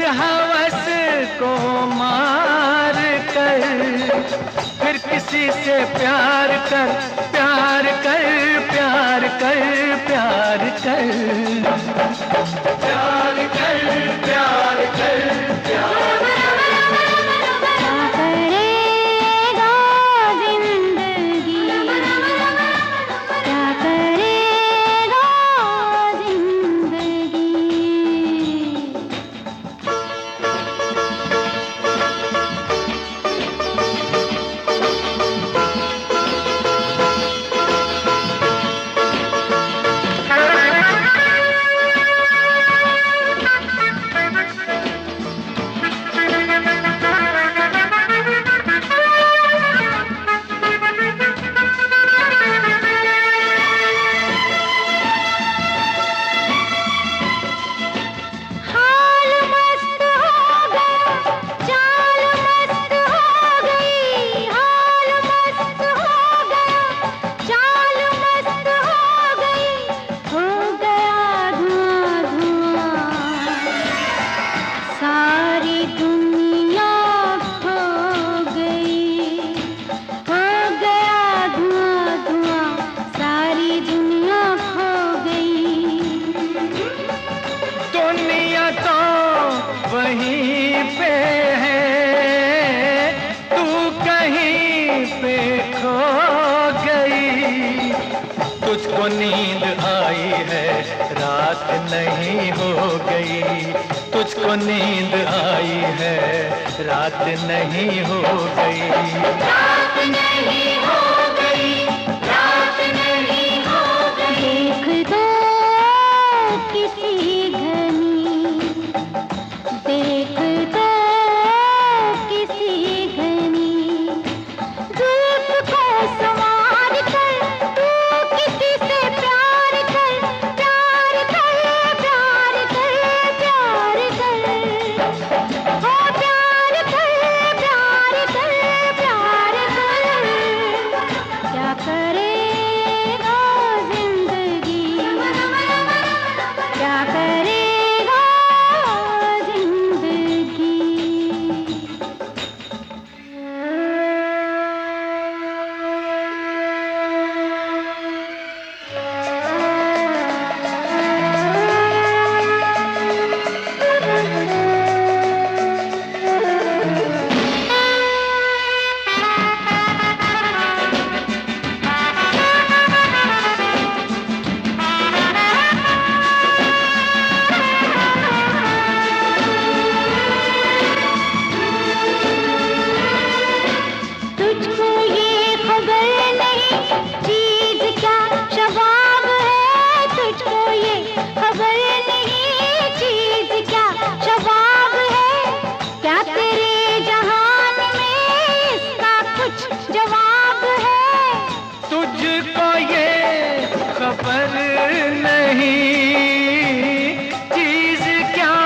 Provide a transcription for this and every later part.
हवस को मार कर फिर किसी से प्यार कर, प्यार कर, प्यार कर, प्यार कर, प्यार कर, प्यार कर, प्यार कर। वहीं पे है, तू कहीं पे खो गई। तुझको नींद आई है, रात नहीं हो गई। तुझको नींद आई है, रात नहीं हो गई। रात नहीं हो गई, रात नहीं हो गई। देख दो किसी घनी, देख दो किसी घनी, धूप को संवार कर तू किसी से प्यार कर, प्यार कर, प्यार कर, प्यार कर, हो प्यार कर, प्यार कर, प्यार कर। क्या करेगा जिंदगी, क्या करेगा जिंदगी। तुझको ये खबर नहीं चीज क्या शबाब है, तुझको ये खबर नहीं चीज क्या शबाब है। क्या तेरे जहान में इसका कुछ जवाब है। तुझको ये खबर नहीं चीज क्या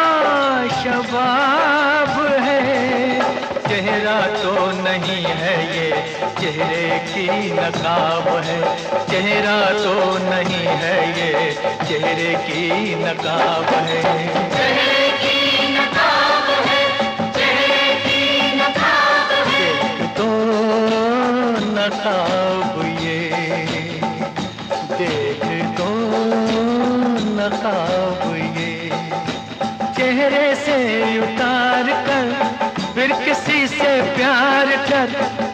शबाब है। चेहरा तो नहीं है ये, चेहरे की नकाब है। चेहरा तो नहीं है ये, चेहरे की नकाब है। चेहरे की नकाब है, चेहरे की नकाब है। देख तो नकाब ये, देख तो नकाब ये। चेहरे से उतार कर फिर किसी से प्यार कर,